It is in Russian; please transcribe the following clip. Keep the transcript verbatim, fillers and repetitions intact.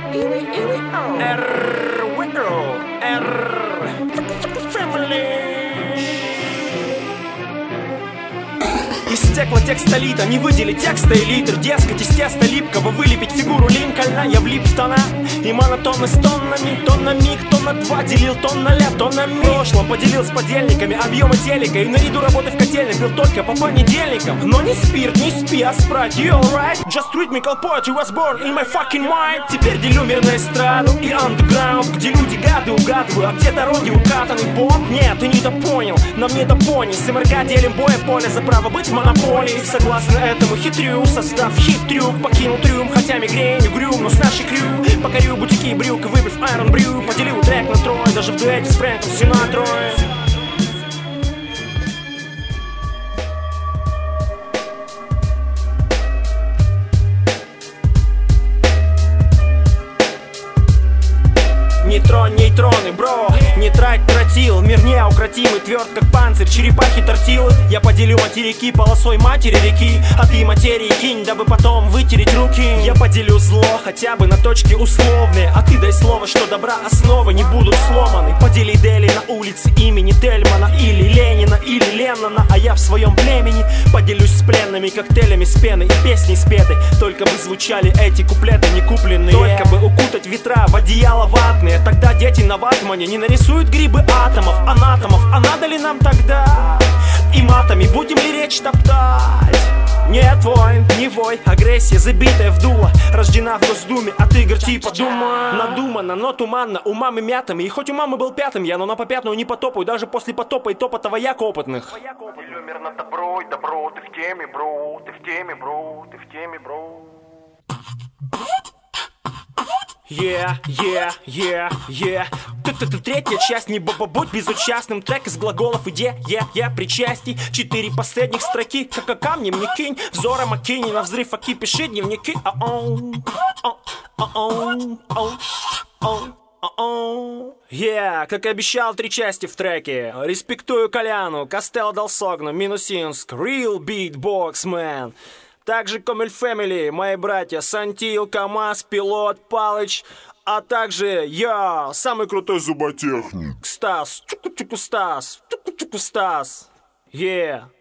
Из стеклотекстолита не выделить текста и литр. Дескать, из теста липкого вылепить фигуру Линкольна. Я влип в тона и монотонно с тоннами. Тон на миг, тон на два, делил тон на ля, тон на ми. В прошлом поделил с подельниками объемы телека. И наряду работы в котельной пил только по понедельникам. Но не спирт, не спи, а спрайт, you alright? Just rhythmical poetry was born in my fucking mind. Теперь делю мир на эстраду и андеграунд, где люди гады угадывают, а где дороги укатаны бомб. Нет, ты не допонял, нам не допони. С МРК делим боя поле за право быть в монополии. Согласно этому хитрю, создав хит-трюк, покинул трюм, хотя мигрень угрюм, но с нашей крю покорю бутики и брюк, выбив Iron Brew. Поделил трек на трое, даже в дуэте с Фрэнком Синатрой. Не тронь нейтроны, бро, не трать тротил. Мир неукротимый, тверд как панцирь, черепахи тортилы. Я поделю материки полосой матери реки, а ты материи кинь, дабы потом вытереть руки. Я поделю зло хотя бы на точки условные, а ты дай слово, что добра основы не будут сломаны. Подели Дели на улице имени Тельмана или Ленина, или Леннона, а я в своем племени поделюсь с пленными коктейлями с пеной и песней спетой. Только бы звучали эти куплеты не купленные, только бы укутать ветра в одеяло ватные. Тогда дети на ватмане не нарисуют грибы атомов, анатомов. А надо ли нам тогда и матами будем ли речь топтать? Нет войн, не вой, агрессия забитая в дуло, рождена в Госдуме от игр типа Дума. Надумано, но туманно, у мамы мятами. И хоть у мамы был пятым я, но на попятную не потопаю, даже после потопа и топота вояк опытных. Делю мир на добро и добро, ты в теме, бро, ты в теме, бро, ты в теме, бро. Yeah, yeah, yeah, yeah. Тут третья часть, не будь безучастным. Трек из глаголов идея, yeah, yeah, причастий. Четыре последних строки, как о камнем не кинь. Взором окинь, на взрыв оки пиши дневники. Yeah, как обещал, три части в треке. Респектую Коляну, Костелло дал Согну, Минусинск, Real Beatbox Man. Также Комель Фэмили, мои братья Сантил, КамАЗ, Пилот, Палыч. А также я, самый крутой зуботехник Стас, Чуку-чуку Стас, Чуку-чуку Стас. Yeah.